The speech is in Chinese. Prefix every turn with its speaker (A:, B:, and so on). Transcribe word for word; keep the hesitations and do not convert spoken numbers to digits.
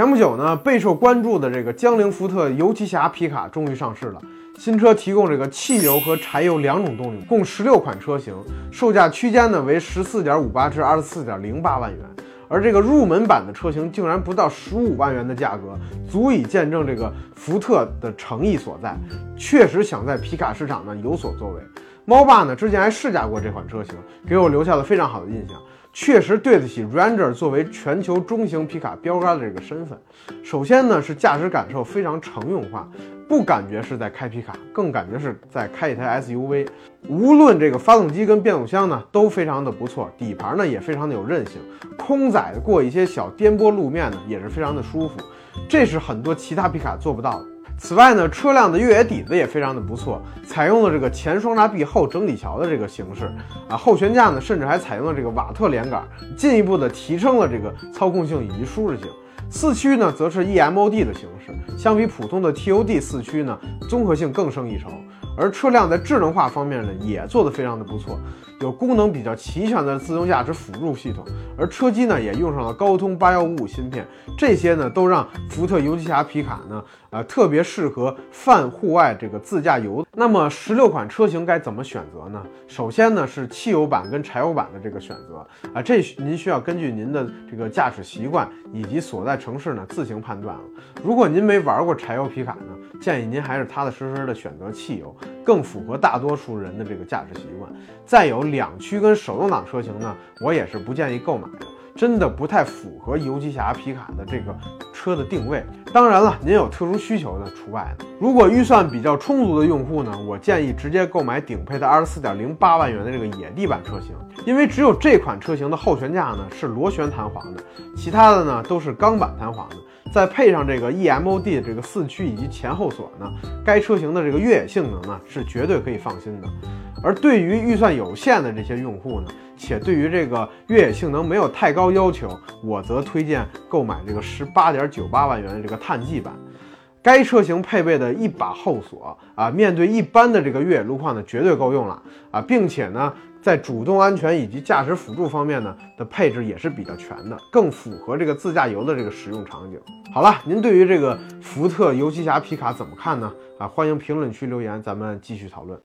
A: 前不久呢，备受关注的这个江铃福特游骑侠皮卡终于上市了。新车提供这个汽油和柴油两种动力，共十六款车型，售价区间呢为十四点五八至二十四点零八万元。而这个入门版的车型竟然不到十五万元的价格，足以见证这个福特的诚意所在，确实想在皮卡市场呢有所作为。猫爸呢之前还试驾过这款车型，给我留下了非常好的印象，确实对得起 Ranger 作为全球中型皮卡标杆的这个身份。首先呢是驾驶感受非常乘用化，不感觉是在开皮卡，更感觉是在开一台 S U V。无论这个发动机跟变速箱呢都非常的不错，底盘呢也非常的有韧性，空载过一些小颠簸路面呢也是非常的舒服，这是很多其他皮卡做不到的。此外呢，车辆的越野底子也非常的不错，采用了这个前双叉臂后整体桥的这个形式啊，后悬架呢甚至还采用了这个瓦特连杆，进一步的提升了这个操控性以及舒适性。四驱呢则是 E M O D 的形式，相比普通的 T O D 四驱呢，综合性更胜一筹。而车辆在智能化方面呢也做得非常的不错，有功能比较齐全的自动驾驶辅助系统，而车机呢也用上了高通八一五五芯片，这些呢都让福特游骑侠皮卡呢呃特别适合泛户外这个自驾游。那么十六款车型该怎么选择呢？首先呢是汽油版跟柴油版的这个选择啊，这您需要根据您的这个驾驶习惯以及所在城市呢自行判断了。如果您没玩过柴油皮卡呢，建议您还是踏踏实实的选择汽油，更符合大多数人的这个驾驶习惯。再有两驱跟手动挡车型呢，我也是不建议购买的，真的不太符合游骑侠皮卡的这个车的定位。当然了，您有特殊需求的除外的。如果预算比较充足的用户呢，我建议直接购买顶配的二十四点零八万元的这个野地版车型，因为只有这款车型的后悬架呢是螺旋弹簧的，其他的呢都是钢板弹簧的。再配上这个 E M O D 的这个四驱以及前后锁呢，该车型的这个越野性能呢是绝对可以放心的。而对于预算有限的这些用户呢，且对于这个越野性能没有太高要求，我则推荐购买这个 十八点九八万元的这个碳技版。该车型配备的一把后锁啊，面对一般的这个越野路况呢，绝对够用了啊，并且呢，在主动安全以及驾驶辅助方面呢的配置也是比较全的，更符合这个自驾游的这个使用场景。好了，您对于这个福特游骑侠皮卡怎么看呢？啊，欢迎评论区留言，咱们继续讨论。